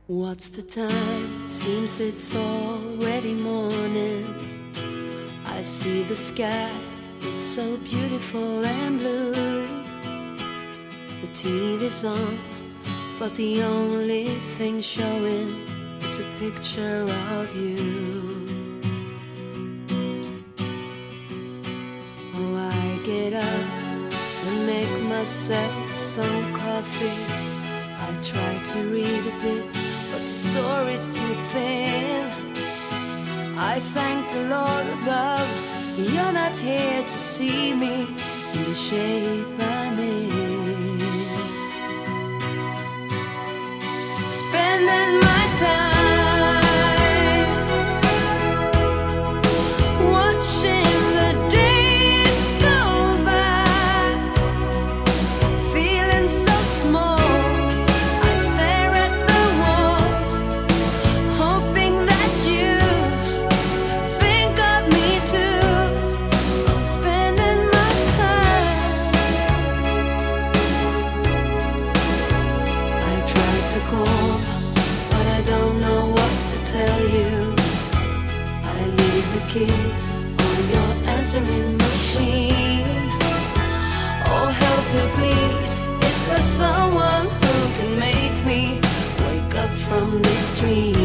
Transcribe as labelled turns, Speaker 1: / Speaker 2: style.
Speaker 1: What's the time? Seems it's already morning. I see the sky, it's so beautiful and blue. The TV's on, but the only thing showing is a picture of you. Oh, I get up and make myself some coffee. I try to read a bit, but the story's too thin. I thank the Lord above, you're not here to see me in the shape I'm in. Spending my time watching the days go by, feeling so small. I stare at the wall, hoping that you think of me too. I'm spending my time. I try to call, but I don't know what to tell you. I leave the keys on your answering machine. Oh, help me please, is there someone who can make me wake up from this dream?